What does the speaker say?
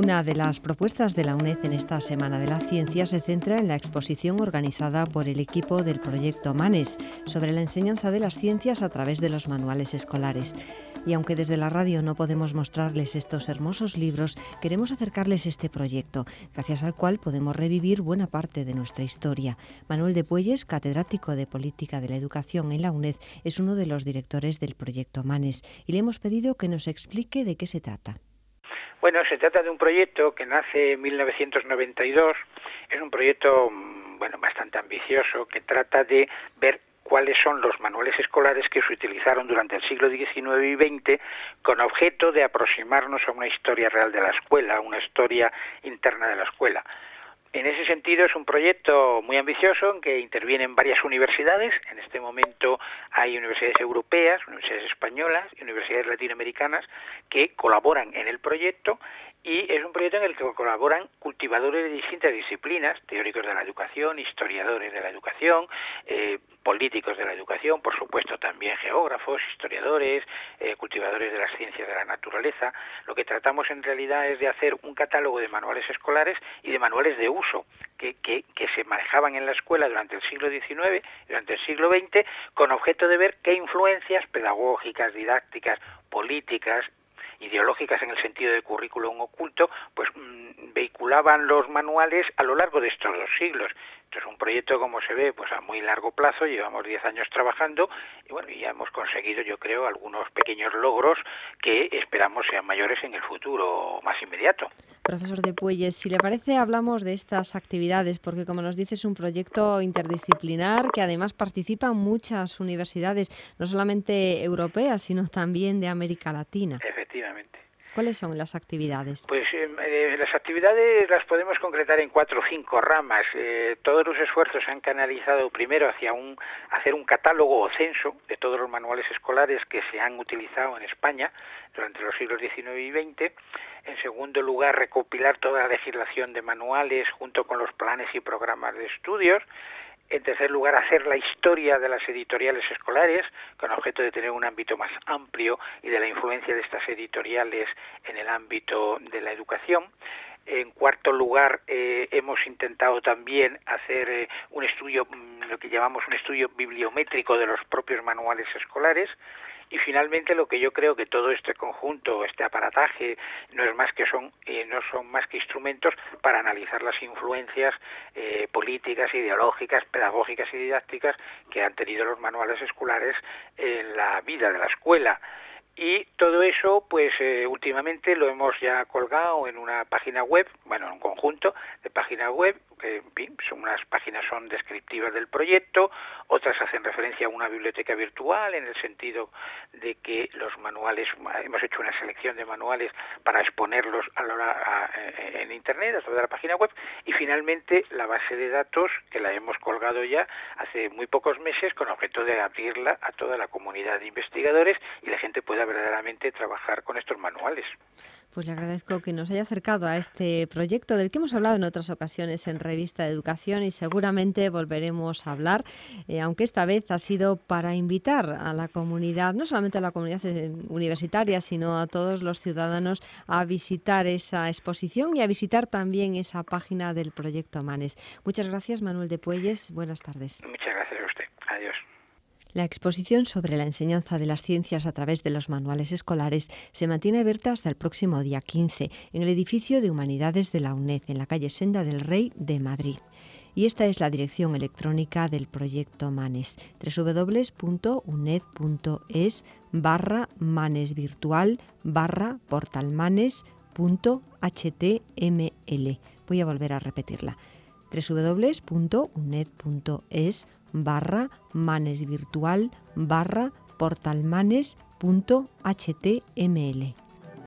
Una de las propuestas de la UNED en esta Semana de la Ciencia se centra en la exposición organizada por el equipo del proyecto MANES sobre la enseñanza de las ciencias a través de los manuales escolares. Y aunque desde la radio no podemos mostrarles estos hermosos libros, queremos acercarles este proyecto, gracias al cual podemos revivir buena parte de nuestra historia. Manuel de Puelles, catedrático de Política de la Educación en la UNED, es uno de los directores del proyecto MANES y le hemos pedido que nos explique de qué se trata. Bueno, se trata de un proyecto que nace en 1992. Es un proyecto bastante ambicioso que trata de ver cuáles son los manuales escolares que se utilizaron durante el siglo XIX y XX con objeto de aproximarnos a una historia real de la escuela, a una historia interna de la escuela. En ese sentido es un proyecto muy ambicioso en que intervienen varias universidades. En este momento hay universidades europeas, universidades españolas y universidades latinoamericanas que colaboran en el proyecto, y es un proyecto en el que colaboran cultivadores de distintas disciplinas, teóricos de la educación, historiadores de la educación, políticos de la educación, por supuesto también geógrafos, historiadores, cultivadores de las ciencias de la naturaleza. Lo que tratamos en realidad es de hacer un catálogo de manuales escolares y de manuales de uso que se manejaban en la escuela durante el siglo XIX y durante el siglo XX, con objeto de ver qué influencias pedagógicas, didácticas, políticas, ideológicas en el sentido de currículum oculto, vehiculaban los manuales a lo largo de estos 2 siglos. Entonces, un proyecto, como se ve, a muy largo plazo. Llevamos 10 años trabajando y ya hemos conseguido, yo creo, algunos pequeños logros que esperamos sean mayores en el futuro más inmediato. Profesor de Puelles, si le parece, hablamos de estas actividades, porque como nos dice, es un proyecto interdisciplinar que además participan muchas universidades, no solamente europeas, sino también de América Latina. Efectivamente. ¿Cuáles son las actividades? Pues las actividades las podemos concretar en 4 o 5 ramas. Todos los esfuerzos se han canalizado primero hacia hacer un catálogo o censo de todos los manuales escolares que se han utilizado en España durante los siglos XIX y XX. En segundo lugar, recopilar toda la legislación de manuales junto con los planes y programas de estudios. En tercer lugar, hacer la historia de las editoriales escolares, con objeto de tener un ámbito más amplio y de la influencia de estas editoriales en el ámbito de la educación. En cuarto lugar, hemos intentado también hacer un estudio, lo que llamamos un estudio bibliométrico de los propios manuales escolares. Y finalmente, lo que yo creo que todo este conjunto, este aparataje, no son más que instrumentos para analizar las influencias políticas, ideológicas, pedagógicas y didácticas que han tenido los manuales escolares en la vida de la escuela. Y todo eso, últimamente lo hemos ya colgado en una página web, en un conjunto de páginas web, que unas páginas son descriptivas del proyecto, otras hacen referencia a una biblioteca virtual, en el sentido de que los manuales, hemos hecho una selección de manuales para exponerlos en Internet, a través de la página web, y finalmente la base de datos, que la hemos colgado ya hace muy pocos meses, con objeto de abrirla a toda la comunidad de investigadores y la gente pueda verdaderamente trabajar con estos manuales. Pues le agradezco que nos haya acercado a este proyecto del que hemos hablado en otras ocasiones en Revista de Educación, y seguramente volveremos a hablar, aunque esta vez ha sido para invitar a la comunidad, no solamente a la comunidad universitaria, sino a todos los ciudadanos a visitar esa exposición y a visitar también esa página del proyecto MANES. Muchas gracias, Manuel de Puelles. Buenas tardes. Muchas gracias a usted. Adiós. La exposición sobre la enseñanza de las ciencias a través de los manuales escolares se mantiene abierta hasta el próximo día 15 en el edificio de Humanidades de la UNED, en la calle Senda del Rey de Madrid. Y esta es la dirección electrónica del proyecto MANES: www.uned.es/manesvirtual/portalmanes.html. Voy a volver a repetirla: www.uned.es/manesvirtual/portalmanes.html.